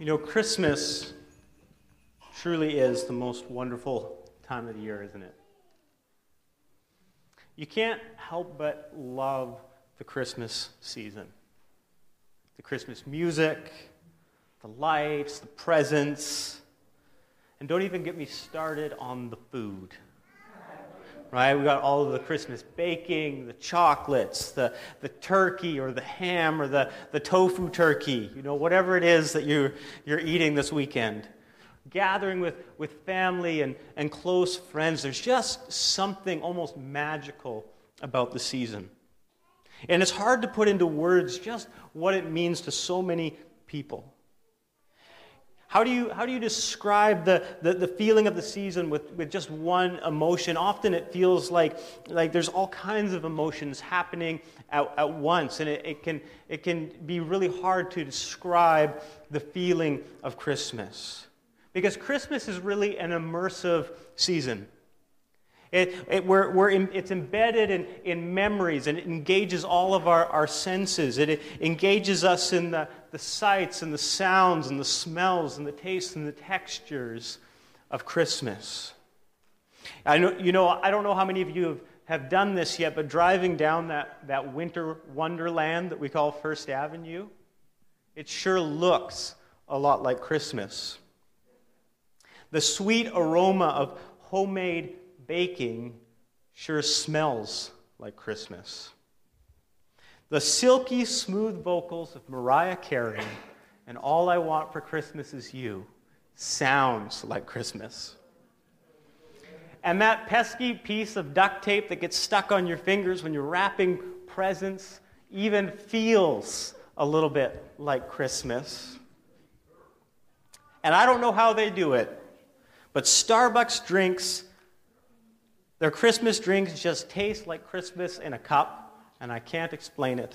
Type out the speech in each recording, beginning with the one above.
You know, Christmas truly is the most wonderful time of the year, isn't it? You can't help but love the Christmas season. The Christmas music, the lights, the presents, and don't even get me started on the food. Right? We got all of the Christmas baking, the chocolates, the turkey or the ham or the tofu turkey, you know, whatever it is that you're eating this weekend. Gathering with family and close friends. There's just something almost magical about the season. And it's hard to put into words just what it means to so many people. How do you describe the feeling of the season with just one emotion? Often it feels like there's all kinds of emotions happening at once, and it can be really hard to describe the feeling of Christmas. Because Christmas is really an immersive season. It's embedded in memories, and it engages all of our senses. It engages us in the sights and the sounds and the smells and the tastes and the textures of Christmas. I don't know how many of you have done this yet, but driving down that winter wonderland that we call First Avenue, it sure looks a lot like Christmas. The sweet aroma of homemade baking sure smells like Christmas. The silky smooth vocals of Mariah Carey and All I Want for Christmas Is You sounds like Christmas. And that pesky piece of duct tape that gets stuck on your fingers when you're wrapping presents even feels a little bit like Christmas. And I don't know how they do it, but Starbucks drinks, their Christmas drinks just taste like Christmas in a cup, and I can't explain it.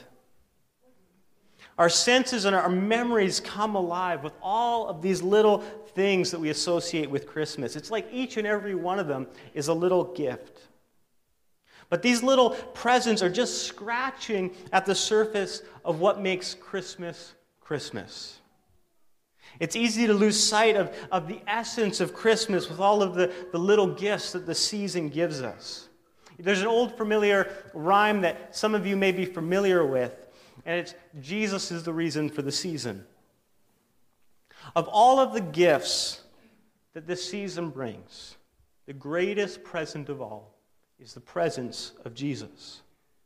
Our senses and our memories come alive with all of these little things that we associate with Christmas. It's like each and every one of them is a little gift. But these little presents are just scratching at the surface of what makes Christmas Christmas. It's easy to lose sight of the essence of Christmas with all of the little gifts that the season gives us. There's an old familiar rhyme that some of you may be familiar with, and it's Jesus is the reason for the season. Of all of the gifts that this season brings, the greatest present of all is the presence of Jesus.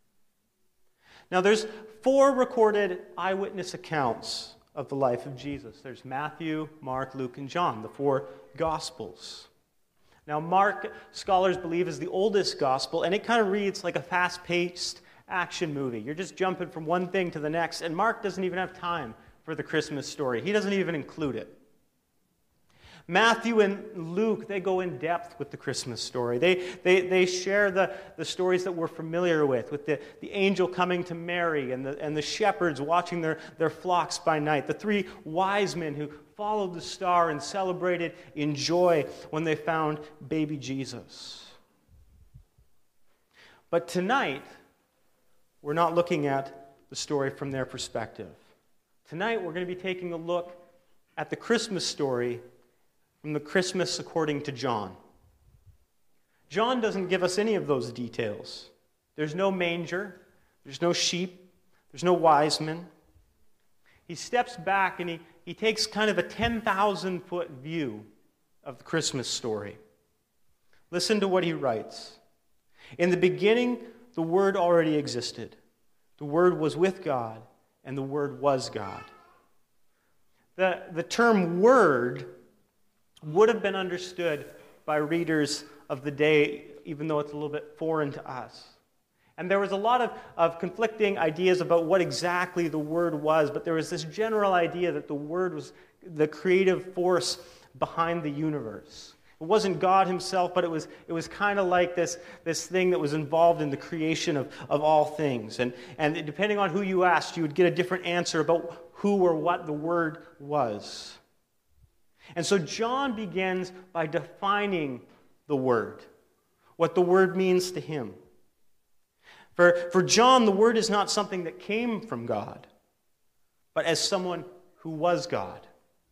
Now there's 4 recorded eyewitness accounts of the life of Jesus. There's Matthew, Mark, Luke, and John, the 4 Gospels. Now, Mark, scholars believe, is the oldest Gospel, and it kind of reads like a fast-paced action movie. You're just jumping from one thing to the next, and Mark doesn't even have time for the Christmas story. He doesn't even include it. Matthew and Luke, they go in depth with the Christmas story. They share the stories that we're familiar with the angel coming to Mary and the shepherds watching their flocks by night, the 3 wise men who followed the star and celebrated in joy when they found baby Jesus. But tonight, we're not looking at the story from their perspective. Tonight, we're going to be taking a look at the Christmas story from the Christmas according to John. John doesn't give us any of those details. There's no manger, there's no sheep, there's no wise men. He steps back and he takes kind of a 10,000-foot view of the Christmas story. Listen to what he writes. In the beginning, the Word already existed. The Word was with God, and the Word was God. The term Word would have been understood by readers of the day, even though it's a little bit foreign to us. And there was a lot of conflicting ideas about what exactly the Word was, but there was this general idea that the Word was the creative force behind the universe. It wasn't God himself, but it was kind of like this thing that was involved in the creation of all things. And depending on who you asked, you would get a different answer about who or what the Word was. And so John begins by defining the Word, what the Word means to him. For John, the Word is not something that came from God, but as someone who was God.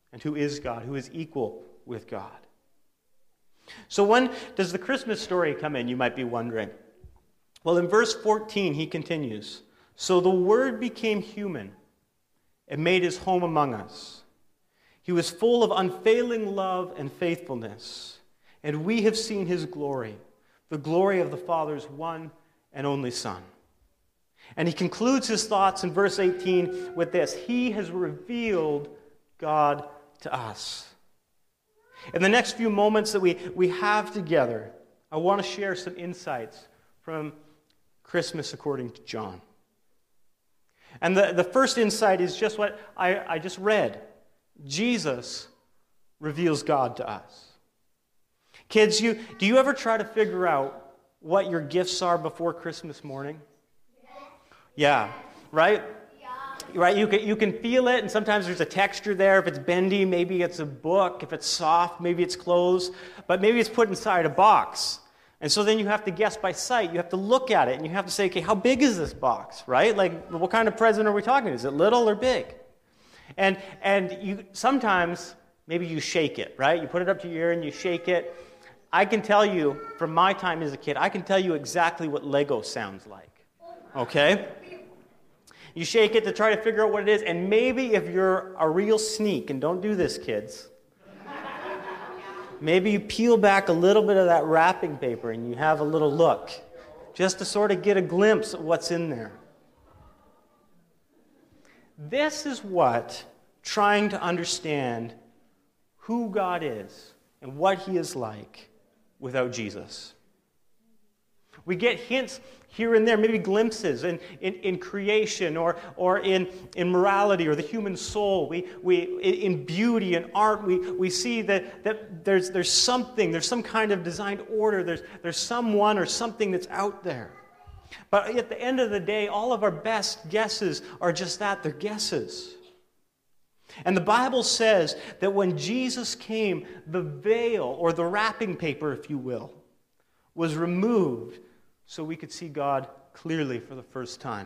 and who is God, who is equal with God. So when does the Christmas story come in, you might be wondering? Well, in verse 14, he continues, "So the Word became human and made his home among us. He was full of unfailing love and faithfulness, and we have seen his glory, the glory of the Father's one and only Son." And he concludes his thoughts in verse 18 with this: "He has revealed God to us." In the next few moments that we have together, I want to share some insights from Christmas according to John. And the first insight is just what I just read. Jesus reveals God to us. Kids, do you ever try to figure out what your gifts are before Christmas morning? Yeah, right? Right, you can feel it, and sometimes there's a texture there. If it's bendy, maybe it's a book. If it's soft, maybe it's clothes. But maybe it's put inside a box. And so then you have to guess by sight. You have to look at it, and you have to say, okay, how big is this box, right? Like, what kind of present are we talking? Is it little or big? And you sometimes, maybe you shake it, right? You put it up to your ear and you shake it. I can tell you, from my time as a kid, I can tell you exactly what Lego sounds like, okay? You shake it to try to figure out what it is, and maybe if you're a real sneak, and don't do this, kids, maybe you peel back a little bit of that wrapping paper and you have a little look, just to sort of get a glimpse of what's in there. This is what trying to understand who God is and what he is like without Jesus. We get hints here and there, maybe glimpses in creation or in morality or the human soul. In beauty and art, we see that there's something, there's some kind of designed order, there's someone or something that's out there. But at the end of the day, all of our best guesses are just that, they're guesses. And the Bible says that when Jesus came, the veil, or the wrapping paper, if you will, was removed so we could see God clearly for the first time.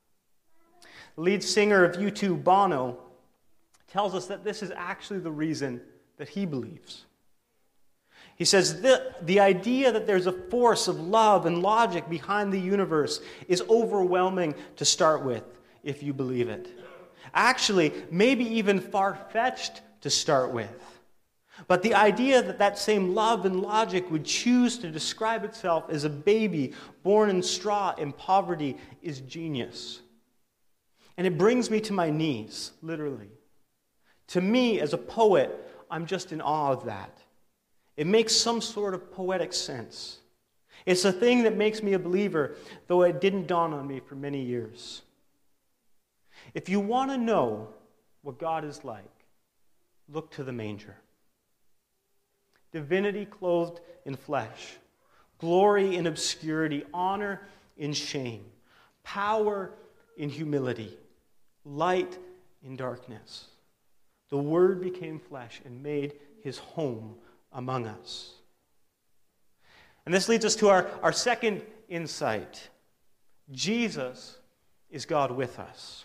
The lead singer of U2, Bono, tells us that this is actually the reason that he believes. He says the idea that there's a force of love and logic behind the universe is overwhelming to start with, if you believe it. Actually, maybe even far-fetched to start with. But the idea that that same love and logic would choose to describe itself as a baby born in straw in poverty is genius. And it brings me to my knees, literally. To me, as a poet, I'm just in awe of that. It makes some sort of poetic sense. It's a thing that makes me a believer, though it didn't dawn on me for many years. If you want to know what God is like, look to the manger. Divinity clothed in flesh, glory in obscurity, honor in shame, power in humility, light in darkness. The Word became flesh and made his home among us. And this leads us to our second insight. Jesus is God with us.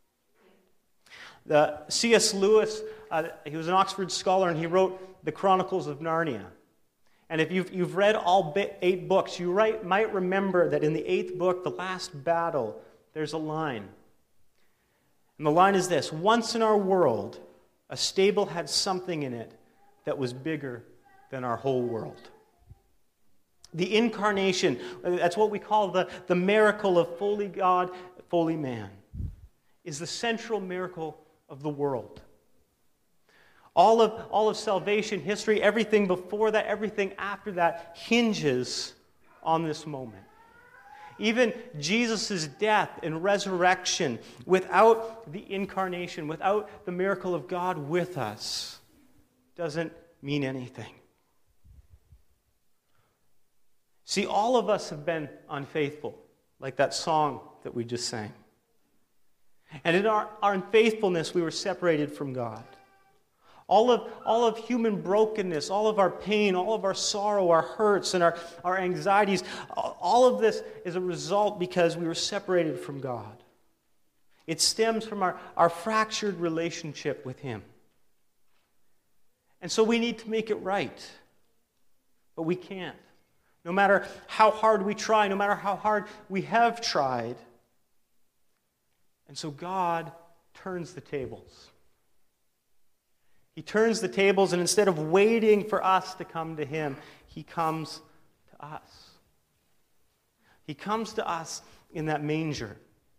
C.S. Lewis, he was an Oxford scholar, and he wrote the Chronicles of Narnia. And if you've read all 8 books, you might remember that in the 8th book, the last battle, there's a line. And the line is this: "Once in our world, a stable had something in it that was bigger than our whole world." The incarnation, that's what we call the miracle of fully God, fully man, is the central miracle of the world. All of salvation history, everything before that, everything after that, hinges on this moment. Even Jesus' death and resurrection, without the incarnation, without the miracle of God with us, doesn't mean anything. See, all of us have been unfaithful, like that song that we just sang. And in our unfaithfulness, we were separated from God. All of human brokenness, all of our pain, all of our sorrow, our hurts, and our anxieties, all of this is a result because we were separated from God. It stems from our fractured relationship with Him. And so we need to make it right. But we can't. No matter how hard we try, no matter how hard we have tried. And so God turns the tables. He turns the tables, and instead of waiting for us to come to him, he comes to us. He comes to us in that manger.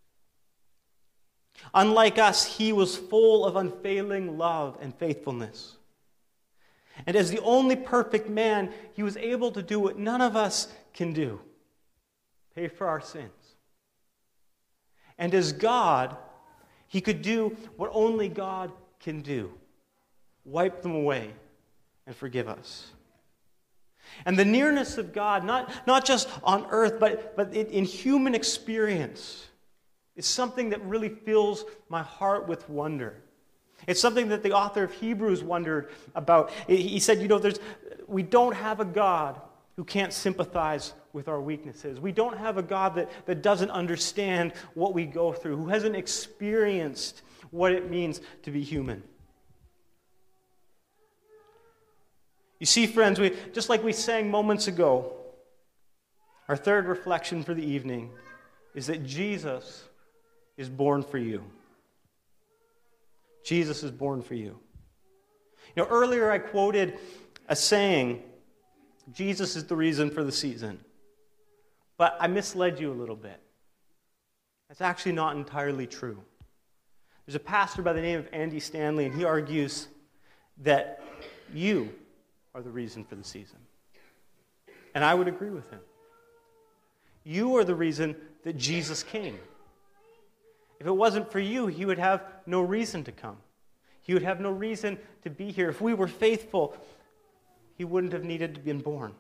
Unlike us, he was full of unfailing love and faithfulness. And as the only perfect man, he was able to do what none of us can do: pay for our sins. And as God, he could do what only God can do: wipe them away and forgive us. And the nearness of God, not just on earth, but in human experience, is something that really fills my heart with wonder. It's something that the author of Hebrews wondered about. He said, we don't have a God who can't sympathize with our weaknesses. We don't have a God that doesn't understand what we go through, who hasn't experienced what it means to be human. You see, friends, just like we sang moments ago, our third reflection for the evening is that Jesus is born for you. Jesus is born for you. Earlier I quoted a saying, Jesus is the reason for the season. But I misled you a little bit. That's actually not entirely true. There's a pastor by the name of Andy Stanley, and he argues that you are the reason for the season. And I would agree with him. You are the reason that Jesus came. If it wasn't for you, he would have no reason to come. He would have no reason to be here. If we were faithful, he wouldn't have needed to be born.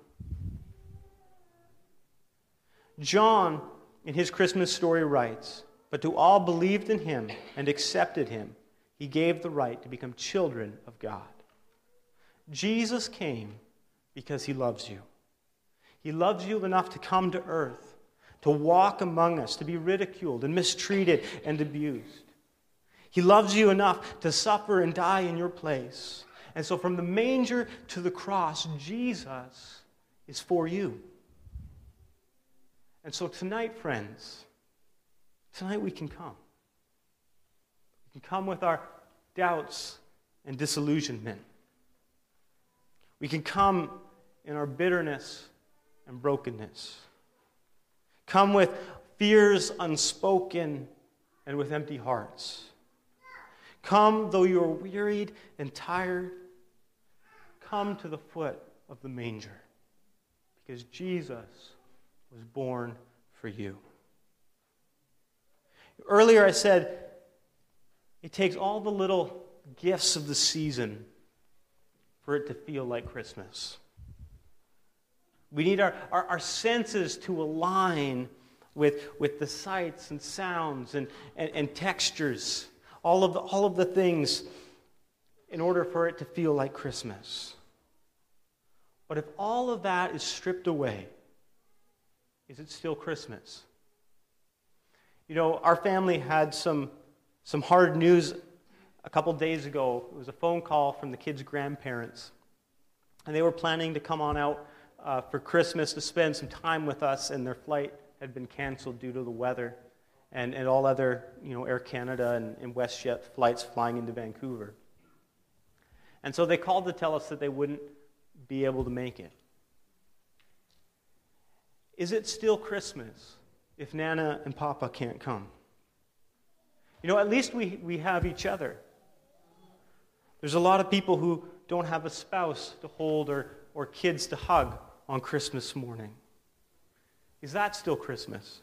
John, in his Christmas story, writes, "But to all believed in him and accepted him, he gave the right to become children of God." Jesus came because he loves you. He loves you enough to come to earth, to walk among us, to be ridiculed and mistreated and abused. He loves you enough to suffer and die in your place. And so from the manger to the cross, Jesus is for you. And so tonight, friends, tonight we can come. We can come with our doubts and disillusionment. We can come in our bitterness and brokenness. Come with fears unspoken and with empty hearts. Come though you are wearied and tired. Come to the foot of the manger, because Jesus was born for you. Earlier I said it takes all the little gifts of the season for it to feel like Christmas. We need our senses to align with the sights and sounds and textures, all of the things, in order for it to feel like Christmas. But if all of that is stripped away, is it still Christmas? Our family had some hard news a couple days ago. It was a phone call from the kids' grandparents, and they were planning to come on out for Christmas to spend some time with us, and their flight had been canceled due to the weather and all other, Air Canada and WestJet flights flying into Vancouver. And so they called to tell us that they wouldn't be able to make it. Is it still Christmas if Nana and Papa can't come? At least we have each other. There's a lot of people who don't have a spouse to hold or kids to hug on Christmas morning. Is that still Christmas?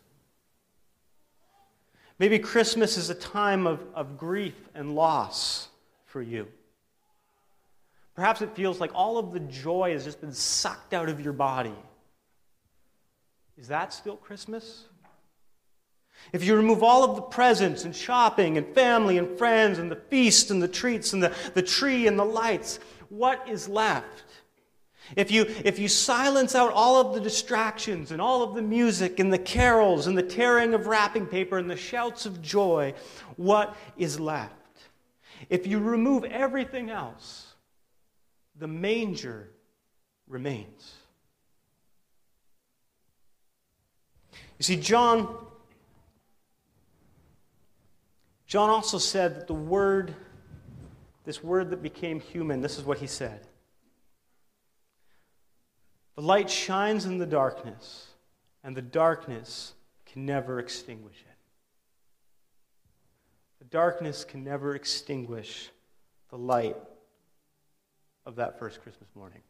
Maybe Christmas is a time of grief and loss for you. Perhaps it feels like all of the joy has just been sucked out of your body. Is that still Christmas? If you remove all of the presents and shopping and family and friends and the feast and the treats and the tree and the lights, what is left? If you silence out all of the distractions and all of the music and the carols and the tearing of wrapping paper and the shouts of joy, what is left? If you remove everything else, the manger remains. You see, John also said that this word that became human, this is what he said. The light shines in the darkness, and the darkness can never extinguish it. The darkness can never extinguish the light of that first Christmas morning.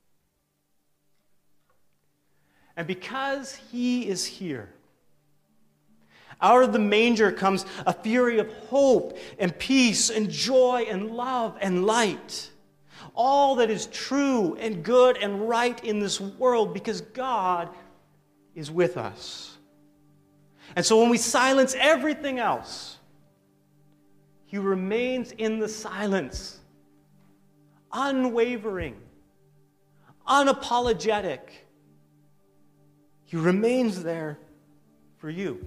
And because he is here, out of the manger comes a fury of hope and peace and joy and love and light. All that is true and good and right in this world, because God is with us. And so when we silence everything else, he remains in the silence, unwavering, unapologetic. He remains there for you.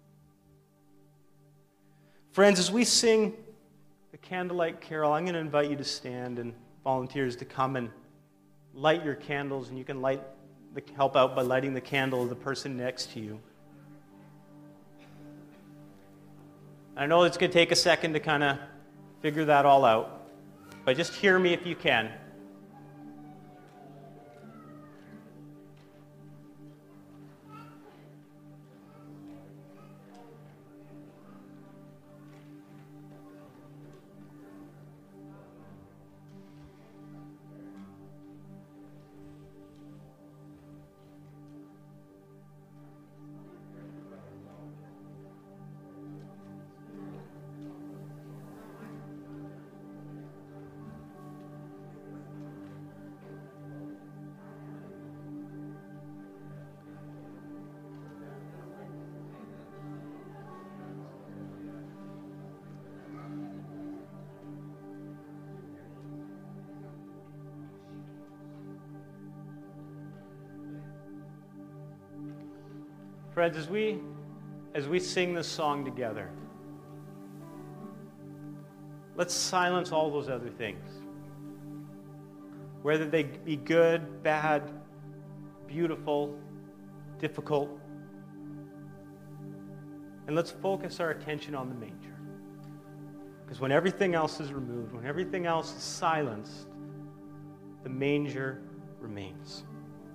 Friends, as we sing the Candlelight Carol, I'm going to invite you to stand, and volunteers to come and light your candles, and you can help out by lighting the candle of the person next to you. I know it's going to take a second to kind of figure that all out, but just hear me if you can. Friends, as we sing this song together, let's silence all those other things. Whether they be good, bad, beautiful, difficult. And let's focus our attention on the manger. Because when everything else is removed, when everything else is silenced, the manger remains.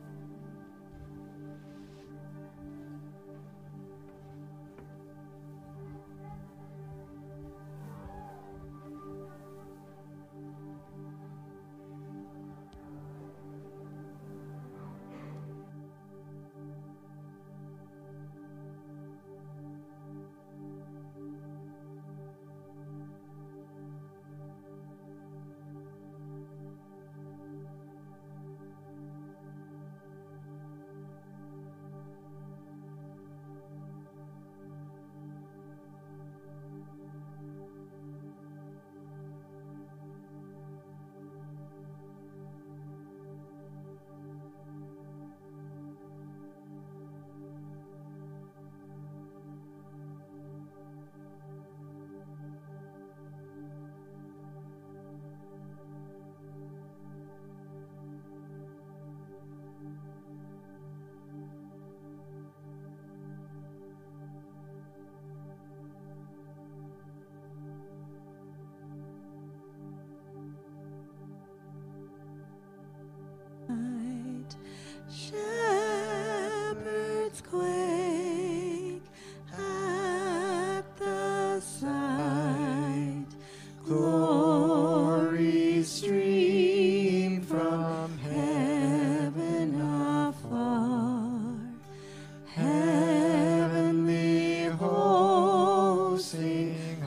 Shepherds quake at the sight, glory stream from heaven afar, heavenly hosts sing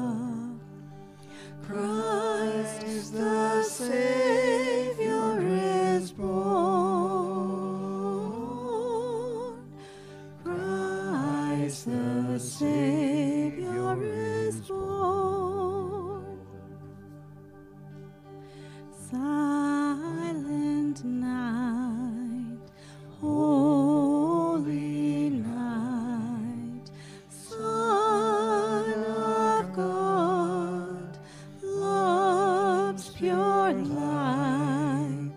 hallelujah. Christ the Savior your light,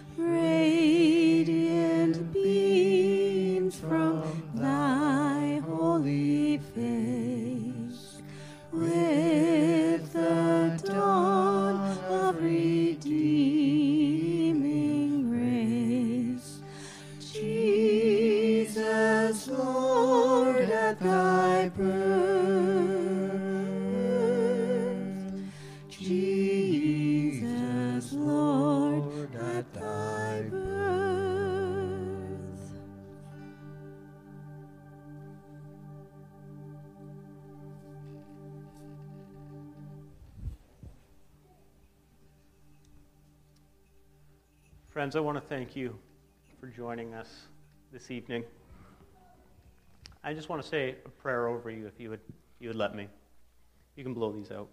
radiant beams from thy holy face. With the dawn of redeeming grace, Jesus, Lord, at thy birth, Jesus, Lord, at thy birth. Friends, I want to thank you for joining us this evening. I just want to say a prayer over you if you would let me. You can blow these out.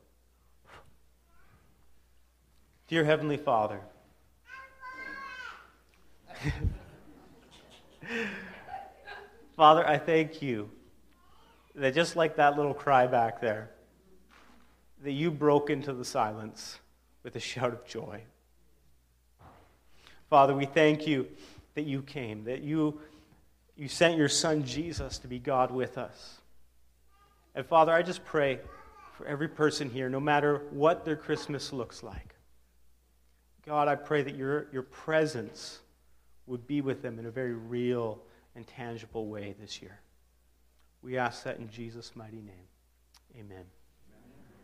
Dear Heavenly Father, Father, I thank you that just like that little cry back there, that you broke into the silence with a shout of joy. Father, we thank you that you came, that you sent your Son Jesus to be God with us. And Father, I just pray for every person here, no matter what their Christmas looks like. God, I pray that your presence would be with them in a very real and tangible way this year. We ask that in Jesus' mighty name. Amen.